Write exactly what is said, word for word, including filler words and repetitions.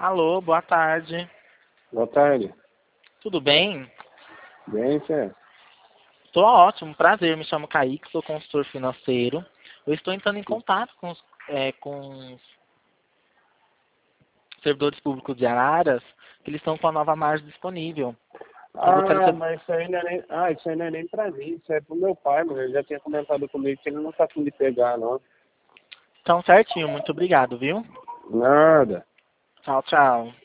Alô, boa tarde. Boa tarde. Tudo bem? Bem, Fé. Tô ótimo, prazer. Me chamo Kaique, sou consultor financeiro. Eu estou entrando em contato com os, é, com os servidores públicos de Araras, que eles estão com a nova margem disponível. Eu gostaria de Ah, saber... mas isso aí não é nem, ah, isso aí não é nem pra mim, isso é pro meu pai, mano. Ele já tinha comentado comigo que ele não tá afim de pegar, não. Então, certinho, muito obrigado, viu? Nada. Tchau, tchau.